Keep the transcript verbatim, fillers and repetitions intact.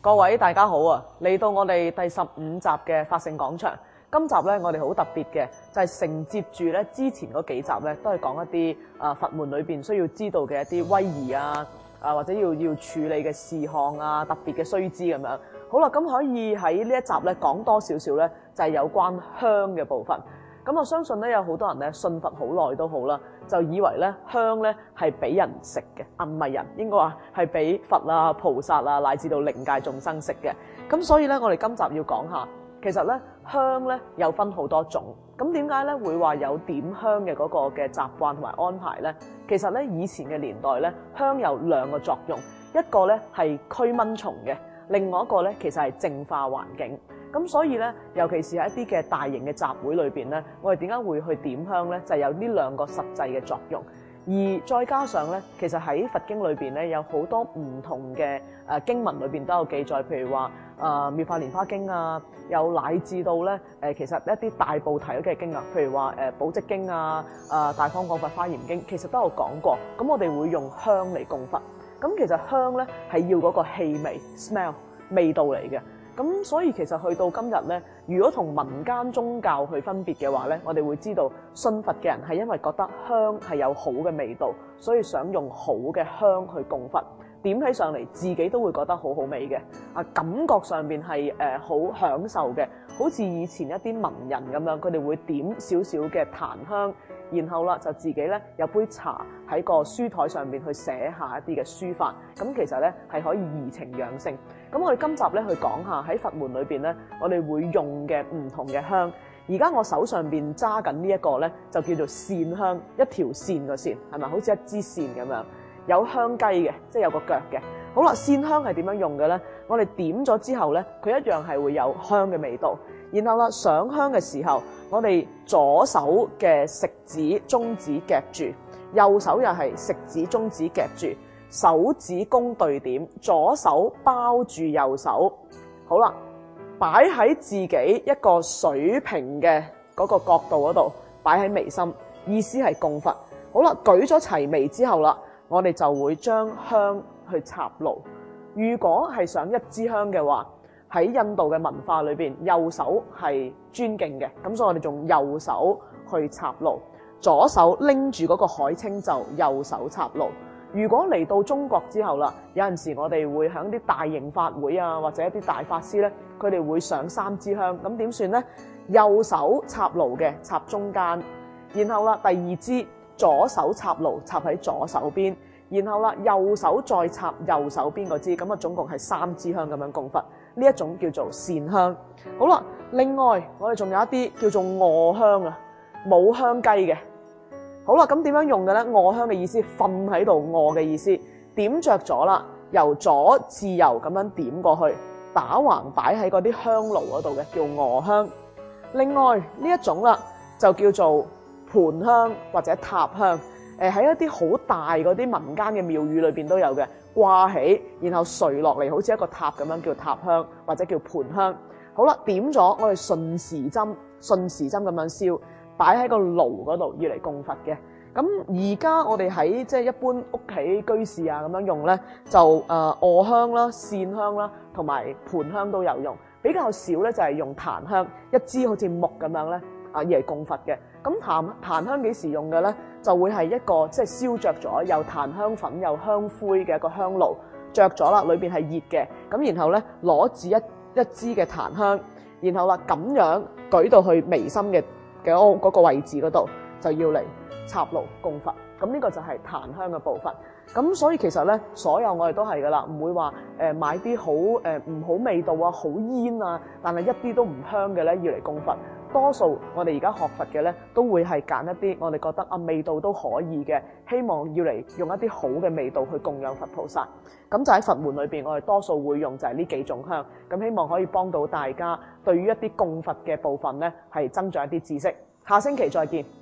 各位大家好啊！嚟到我哋第十五集嘅法性廣場，今集咧我哋好特別嘅，就係承接住咧之前嗰幾集咧，都係講一啲啊佛門裏邊需要知道嘅一啲威儀啊，啊或者要要處理嘅事項啊，特別嘅須知咁樣。好啦，咁可以喺呢一集咧講多少少咧，就係有關香嘅部分。咁我相信咧有好多人咧信佛好耐都好啦，就以為咧香咧係俾人食嘅，啊唔係人，應該話係俾佛啊、菩薩啊乃至到靈界眾生食嘅。咁所以咧，我哋今集要講下，其實咧香咧有分好多種。咁點解咧會話有點香嘅嗰個嘅習慣同埋安排咧？其實咧以前嘅年代咧，香有兩個作用，一個咧係驅蚊蟲嘅，另外一個咧其實係淨化環境。咁所以咧，尤其是喺一啲嘅大型嘅集會裏邊咧，我哋點解會去點香咧？就係有呢兩個實際嘅作用。而再加上咧，其實喺佛經裏邊咧，有好多唔同嘅誒經文裏邊都有記載，譬如話誒《妙法蓮華經》啊，有乃至到咧誒其實一啲大部提嘅經啊，譬如話誒《寶積經》啊、誒《大方廣佛華嚴經》，其實都有講過。咁我哋會用香嚟供佛。咁其實香咧係要嗰個氣味 smell 味道嚟嘅。咁所以其實去到今日咧，如果同民間宗教去分別嘅話咧，我哋會知道信佛嘅人係因為覺得香係有好嘅味道，所以想用好嘅香去供佛，點起上嚟自己都會覺得好好味嘅，啊感覺上邊係誒好享受嘅，好似以前一啲文人咁樣，佢哋會點少少嘅檀香，然後啦就自己咧有杯茶喺個書台上邊去寫下一啲嘅書法，咁其實咧係可以怡情養性。咁我哋今集咧去講下喺佛門裏邊咧，我哋會用嘅唔同嘅香。而家我手上邊揸緊呢一個咧，就叫做線香，一條線個線，係咪好似一支線咁樣？有香雞嘅，即係有個腳嘅。好啦，線香係點樣用嘅咧？我哋點咗之後咧，佢一樣係會有香嘅味道。然後啦，上香嘅時候，我哋左手嘅食指、中指夾住，右手又係食指、中指夾住。手指公對點，左手包住右手，好啦，擺喺自己一個水平嘅嗰個角度嗰度，擺喺眉心，意思係供佛。好啦，舉咗齊眉之後啦，我哋就會將香去插爐。如果係想一支香嘅話，喺印度嘅文化裏邊，右手係尊敬嘅，咁所以我哋用右手去插爐，左手拎住嗰個海青就右手插爐。如果嚟到中國之後啦，有陣時我哋會喺啲大型法會啊，或者一啲大法師咧，佢哋會上三支香，咁點算咧？右手插爐嘅插中間，然後啦第二支左手插爐插喺左手邊，然後啦右手再插右手邊嗰支，咁啊總共係三支香咁樣供佛。呢一種叫做線香。好啦，另外我哋仲有一啲叫做臥香啊，冇香雞嘅。好啦，咁點樣用嘅咧？臥香嘅意思，瞓喺度臥嘅意思，點着咗啦，由左至右咁樣點過去，打橫擺喺嗰啲香爐嗰度嘅，叫臥香。另外呢一種啦，就叫做盤香或者塔香。誒喺一啲好大嗰啲民間嘅廟宇裏邊都有嘅，掛起然後垂落嚟，好似一個塔咁樣，叫塔香或者叫盤香。好啦，點咗我哋順時針順時針咁樣燒，擺喺個爐嗰度，要嚟供佛嘅。咁而家我哋喺即係一般屋企居士啊咁樣用咧，就誒臥香啦、線香啦，同埋盤香都有用。比較少咧就係用檀香，一支好似木咁樣咧啊，嚟供佛嘅。咁檀檀香幾時用嘅咧？就會係一個即係燒着咗，有檀香粉、有香灰嘅一個香爐，着咗啦，裏邊係熱嘅。咁然後咧攞住一一支嘅檀香，然後啦咁樣舉到去眉心嘅嘅嗰個位置嗰度，就要嚟插爐供佛。咁呢個就係檀香嘅部分。咁所以其實咧，所有我哋都係噶啦，唔會話誒買啲好誒唔好味道啊、好煙啊，但係一啲都唔香嘅咧，要嚟供佛。多數我哋而家學佛嘅咧，都會係揀一啲我哋覺得啊味道都可以嘅，希望要嚟用一啲好嘅味道去供養佛菩薩。咁就喺佛門裏邊，我哋多數會用就係呢幾種香。咁希望可以幫到大家對於一啲供佛嘅部分咧，係增長一啲知識。下星期再見。